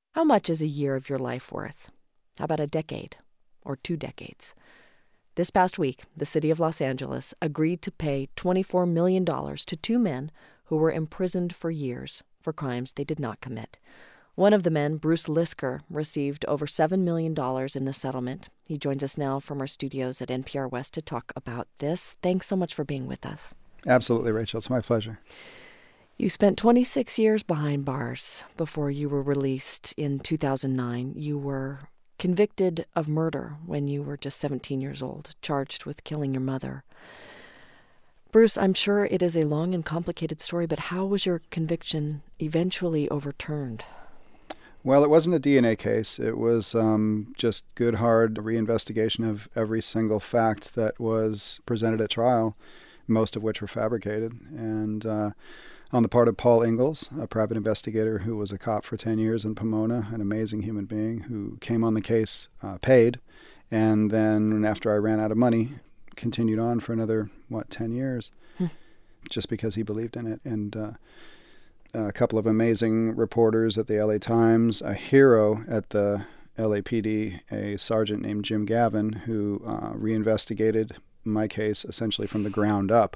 How much is a year of your life worth? How about a decade or 2 decades? This past week, the city of Los Angeles agreed to pay $24 million to 2 men who were imprisoned for years for crimes they did not commit. One of the men, Bruce Lisker, received over $7 million in the settlement. He joins us now from our studios at NPR West to talk about this. Thanks so much for being with us. Absolutely, Rachel. It's my pleasure. You spent 26 years behind bars before you were released in 2009. You were convicted of murder when you were just 17 years old, charged with killing your mother. Bruce, I'm sure it is a long and complicated story, but how was your conviction eventually overturned? Well, it wasn't a DNA case. It was just good, hard reinvestigation of every single fact that was presented at trial, most of which were fabricated. And on the part of Paul Ingalls, a private investigator who was a cop for 10 years in Pomona, an amazing human being who came on the case, paid, and then after I ran out of money, continued on for another, 10 years, just because he believed in it. And a couple of amazing reporters at the LA Times, a hero at the LAPD, a sergeant named Jim Gavin, who reinvestigated my case essentially from the ground up.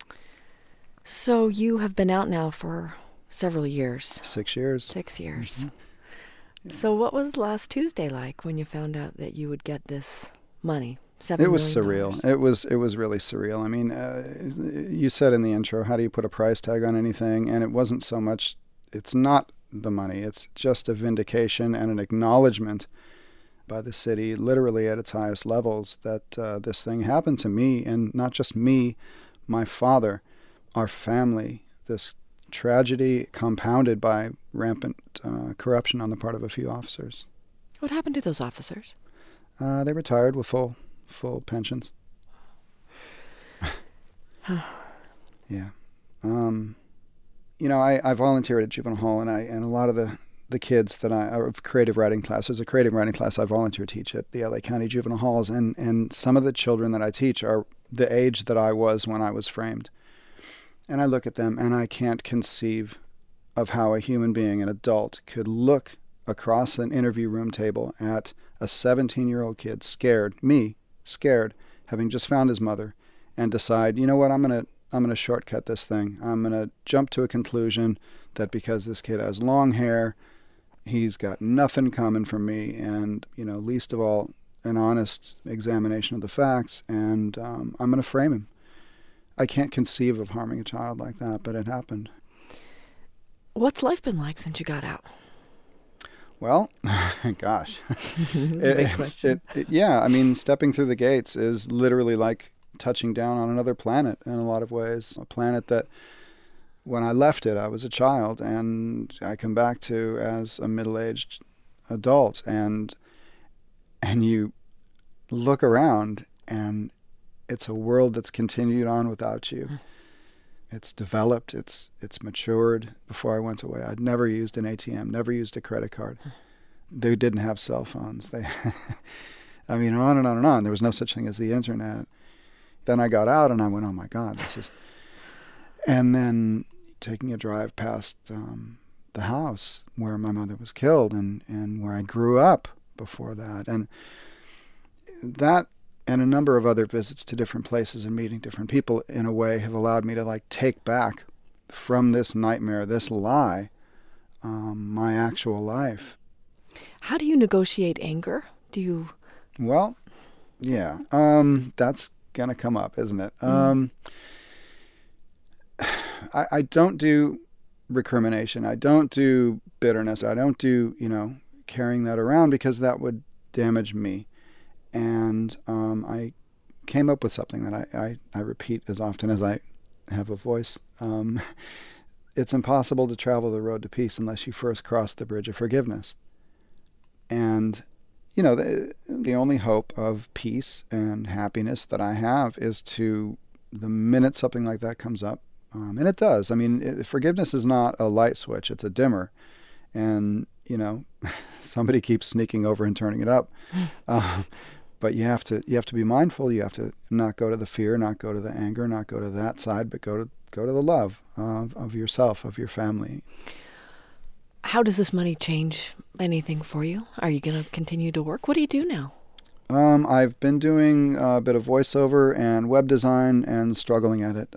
So you have been out now for several years. 6 years. 6 years. Mm-hmm. Yeah. So what was last Tuesday like when you found out that you would get this money? It was surreal. It was really surreal. I mean, you said in the intro, how do you put a price tag on anything? And it wasn't so much, it's not the money. It's just a vindication and an acknowledgement by the city, literally at its highest levels, that this thing happened to me, and not just me, my father, our family. This tragedy compounded by rampant corruption on the part of a few officers. What happened to those officers? They retired with full pensions. Yeah. I volunteered at Juvenile Hall, and a lot of the kids that of creative writing class. There's a creative writing class I volunteer to teach at the LA County Juvenile Halls, and some of the children that I teach are the age that I was when I was framed. And I look at them, and I can't conceive of how a human being, an adult, could look across an interview room table at a 17-year-old kid, scared, having just found his mother, and decide, you know what, I'm gonna shortcut this thing. I'm gonna jump to a conclusion that because this kid has long hair, he's got nothing coming from me, and least of all, an honest examination of the facts, and I'm gonna frame him. I can't conceive of harming a child like that, but it happened. What's life been like since you got out? Well, gosh. It's a big question. Yeah, I mean, stepping through the gates is literally like touching down on another planet in a lot of ways. A planet that, when I left it, I was a child, and I come back to as a middle-aged adult, and you look around, and it's a world that's continued on without you. It's developed, it's matured. Before I went away, I'd never used an ATM, never used a credit card. They didn't have cell phones. I mean, on and on and on. There was no such thing as the internet. Then I got out, and I went, oh my God, this is... And then taking a drive past the house where my mother was killed, and where I grew up before that. And that, and a number of other visits to different places and meeting different people, in a way, have allowed me to take back from this nightmare, this lie, my actual life. How do you negotiate anger? Well, yeah, that's gonna come up, isn't it? I don't do recrimination. I don't do bitterness. I don't do carrying that around, because that would damage me. And I came up with something that I repeat as often as I have a voice. It's impossible to travel the road to peace unless you first cross the bridge of forgiveness. And, the only hope of peace and happiness that I have is to, the minute something like that comes up, and it does. I mean, forgiveness is not a light switch, it's a dimmer. And, somebody keeps sneaking over and turning it up. But you have to be mindful. You have to not go to the fear, not go to the anger, not go to that side, but go to the love of yourself, of your family. How does this money change anything for you? Are you going to continue to work? What do you do now? I've been doing a bit of voiceover and web design and struggling at it.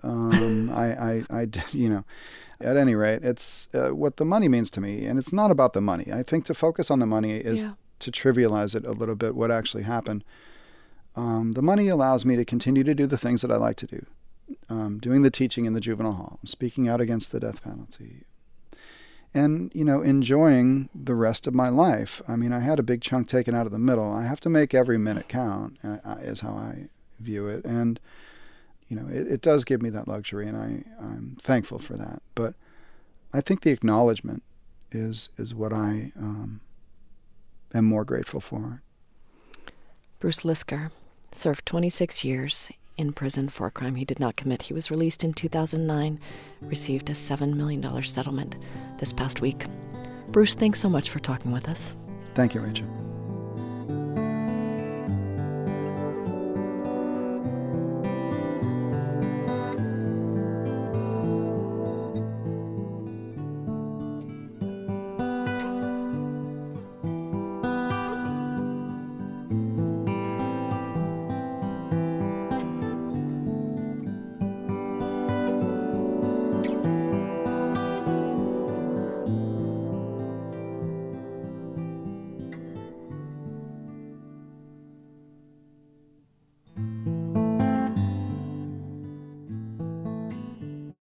At any rate, it's what the money means to me. And it's not about the money. I think to focus on the money is to trivialize it a little bit, what actually happened. The money allows me to continue to do the things that I like to do. Doing the teaching in the juvenile hall, speaking out against the death penalty, and, enjoying the rest of my life. I mean, I had a big chunk taken out of the middle. I have to make every minute count, is how I view it. And, it does give me that luxury, and I'm thankful for that. But I think the acknowledgement is what I am more grateful for. Bruce Lisker served 26 years in prison for a crime he did not commit. He was released in 2009, received a $7 million settlement this past week. Bruce, thanks so much for talking with us. Thank you, Rachel.